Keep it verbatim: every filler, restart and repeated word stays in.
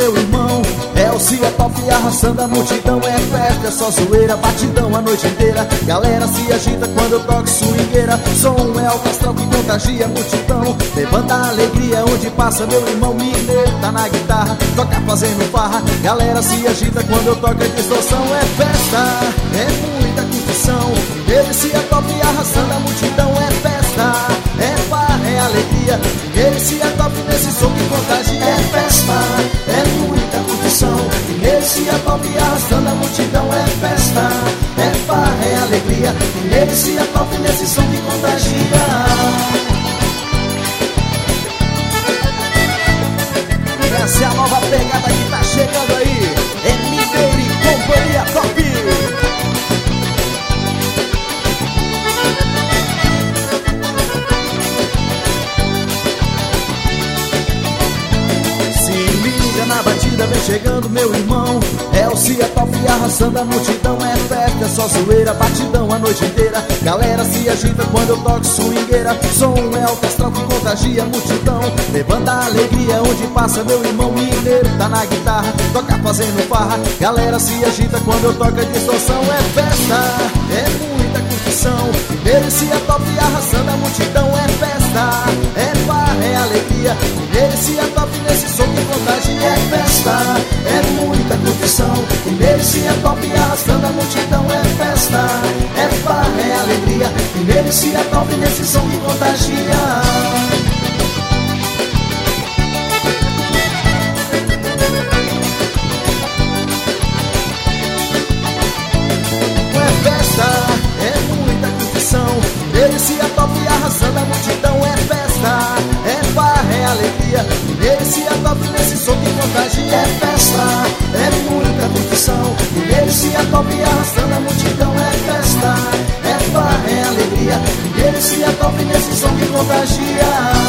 meu irmão. É o Cia Top arrastando a multidão. É festa, é só zoeira, batidão a noite inteira. Galera se agita quando eu toco swingueira. Som é alto astral que contagia a multidão. Levanta a alegria onde passa meu irmão. Mineiro tá na guitarra, toca fazendo farra. Galera se agita quando eu toco a distorção. É festa, é muita curtição. Ele Cia Top arrastando a multidão. É festa, é farra, é alegria. Ele Cia Top nesse som que contagia. É festa, é muita curtição. Ele Cia Top arrastando a multidão. É festa, é farra, é alegria. Ele Cia Top nesse som que contagia. Essa é a nova pegada que tá chegando aí. É Mineiro e Companhia Top. Na batida vem chegando meu irmão. É o Cia Top arrastando a multidão. É festa, é só zoeira, batidão a noite inteira. Galera se agita quando eu toco swingueira. Som é alto astral que contagia a multidão. Levanta a alegria onde passa meu irmão. Mineiro tá na guitarra, toca fazendo farra. Galera se agita quando eu toco a distorção. É festa, é muita curtição. Ele Cia Top arrastando a multidão. É festa, é farra, é alegria. Ele Cia Top nesse som que contagia. É festa, é muita curtição. Ele Cia Top arrastando a multidão. É festa, é farra, é alegria. Ele Cia Top nesse som que contagia. Ele Cia Top arrastando a multidão. É festa, é farra, é alegria. Ele Cia Top nesse som que contagia. É festa, é muita curtição. Ele Cia Top arrastando a multidão. É festa, é farra, é alegria. Ele Cia Top nesse som que contagia.